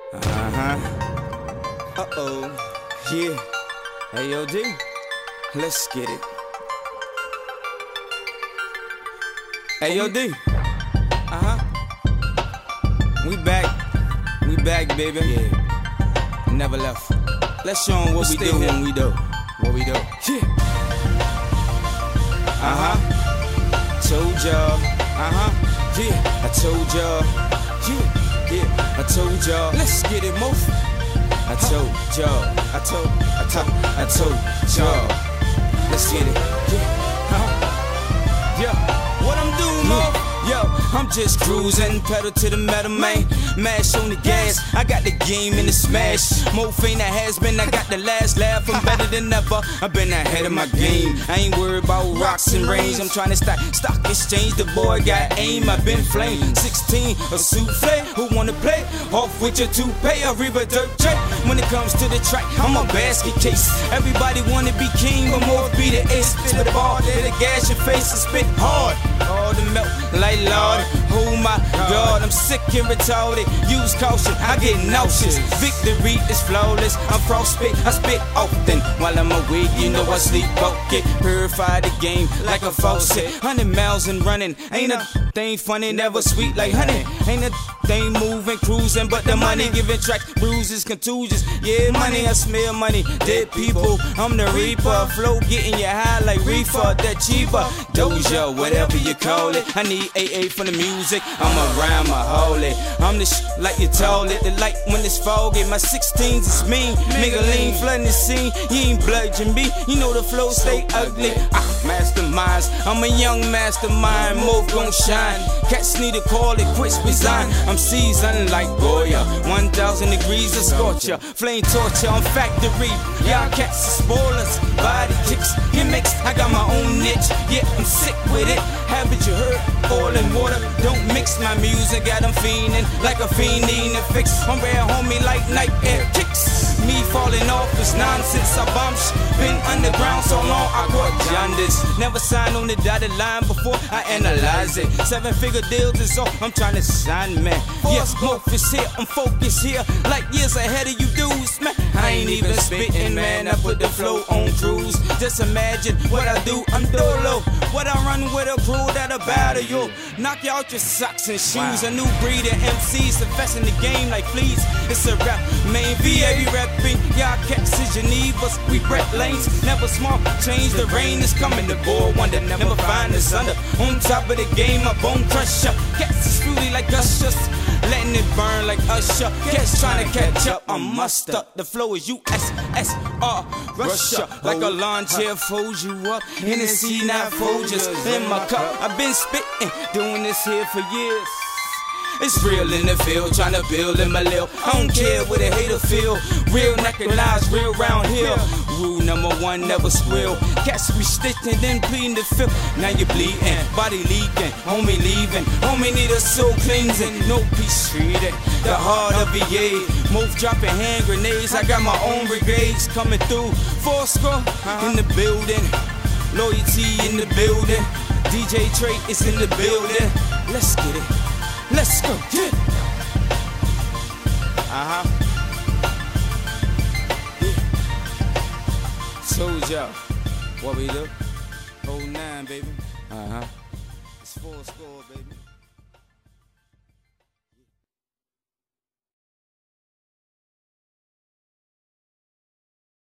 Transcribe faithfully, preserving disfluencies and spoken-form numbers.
Uh-huh. Uh-oh. Yeah. Hey, yo, D. Let's get it. Hey, yo, D. Uh-huh. We back. We back, baby. Yeah. Never left. Let's show 'em what we, we do when we do. What we do. Yeah. Uh-huh. Told y'all. Uh-huh. Yeah. I told y'all. Yeah. Yeah. I told y'all. Let's get it, Mo. I told y'all. I told. I told. I told y'all. Let's get it. Yeah. Uh-huh. Yeah. What I'm doing, Mo? Yo, I'm just cruising, pedal to the metal, man. Mash on the gas, I got the game in the smash. Mo Fane that has been, I got the last laugh. I'm better than ever, I've been ahead of my game. I ain't worried about rocks and range. I'm trying to stack stock exchange, the boy got aim. I've been flame, sixteen, a souffle. Who wanna play? Off with your toupee, a Reba dirt jet. When it comes to the track, I'm a basket case. Everybody wanna be king, but more be the ace. Spit the ball, let it gas your face and spit hard. All the melt like Lord, oh my God, I'm sick and retarded. Use caution, I get nauseous. Victory is flawless. I'm frostbit, I spit often. While I'm awake, you know I sleep okay. Purify the game like a faucet. Hundred miles and running, ain't a thing funny, never sweet like honey. Ain't a thing moving, cruising, but the money giving track bruises, contusions. Yeah, money, I smell money. Dead people, I'm the reaper. Flow getting you high like reefer, that cheaper. Doja, whatever you call it. I need A A for the music, I'm around my holy. I'm the sh like you told it. The light when it's foggy, my sixteens is mean. Nigga lean, flooding the scene. You ain't bludging me, you know the flow stay ugly. Ah, masterminds, I'm a young mastermind. Move gon' shine. Cats need to call it quits, resign. I'm seasoned like Goya. one thousand degrees of scorcher. Flame torture on factory. Y'all cats are spoilers. Body kicks, get mixed. I got my own niche. Yeah, I'm sick with it. Haven't you heard? Oil and water, don't mix my music. Got them fiending like a fiend needing a fix. I'm rare homie like night air kicks. Me falling off is nonsense. I bomb sh been underground so long I got jaundice. Never signed on the dotted line before I analyze it. Seven figure deals is all I'm trying to sign, man. Yes, Mo is here, I'm focused here. Like years ahead of you dudes, man. I ain't even spitting, man. I put the flow on cruise. Just imagine what I do, I'm dolo. What I run with a crew that'll battle you. Knock you out your socks and shoes. Wow. A new breed of M Cs infesting the game like fleas. It's a rap, main V A be rapping. Y'all cats is Genevas, we rep lanes. Never smart, change the rain is coming. The boy wonder, never find the sun. On top of the game, a bone crusher. Cats is fruity like gushers, letting it burn like Usher. Cats trying to catch up, I'm muster. The flow is U S S R, Russia. Like a lawn chair folds you up. Hennessy not Folgers in my cup. I've been spitting, doing this here for years. It's real in the field, trying to build in my lil. I don't care what a hater feel. Real recognized, real round here. Rule number one, never squeal. Cats be stitching, then pleading the fifth. Now you bleeding, body leaking, homie leaving. Homie need a soul cleansing, no peace treated. The heart of V A, move dropping hand grenades. I got my own brigades coming through. Four score in the building, loyalty in the building. D J Trey is in the building. Let's get it. Let's go, yeah. Uh-huh. Yeah. Told y'all what we do. Hold nine, baby. Uh-huh. It's four score, baby.